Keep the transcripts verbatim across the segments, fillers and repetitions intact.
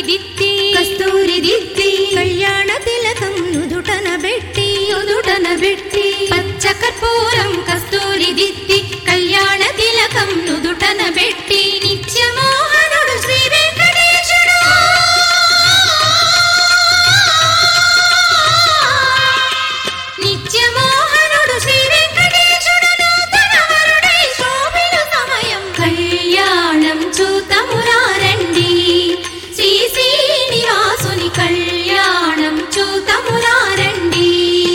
దిద్ది కస్తూరి దిద్ది కళ్యాణ తిలకం నుదుటన బెట్టి నుదుటన బెట్టి పచ్చ కర్పూరం కస్తూరి దిద్ది కళ్యాణ తిలకం నుదుటన బెట్టి నిత్యమోహనుడు శ్రీ వెంకటేశుడు నిత్యమోహనుడు శ్రీ వెంకటేశుడు నూతన వరుడై శోభిలు సమయం కళ్యాణం చూతమురారండి శ్రీ శ్రీనివాసుని కళ్యాణం చూతమురారండి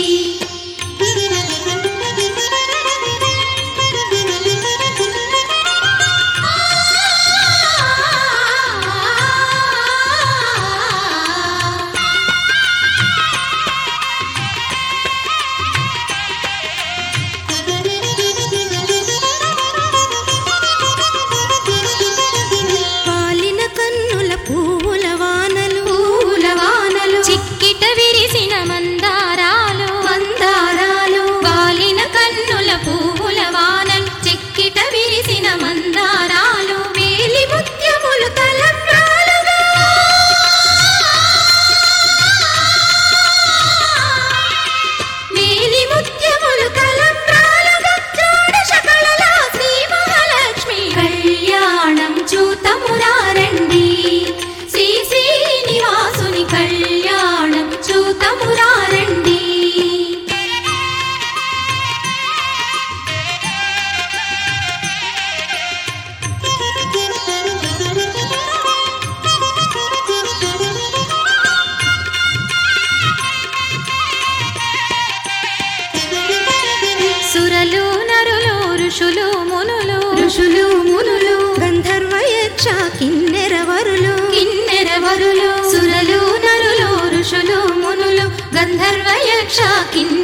పాలిన కన్నుల పువ్వుల వానలు పువ్వుల వానలు చిక్కిట విరిసిన మందారాలు మందారాలు పాలిన కన్నుల పువ్వుల వానలు చిక్కిట విరిసిన మందారాలు వేలి ముత్యములు తలంబ్రాలుగా వేలి ముత్యములు తలంబ్రాలుగా షోడశ కళల శ్రీ మహాలక్ష్మి కళ్యాణం చూతమురారండి శ్రీ శ్రీనివాసుని కళ్యాణం చూతమురారండి సురలు నరులు ఋషులు మునులు ఋషులు మునులు గంధర్వ యక్ష కిన్నెర వరులు కిన్నెర వరులు సురలు నరులు ఋషులు మునులు గంధర్వ యక్ష కిన్నెర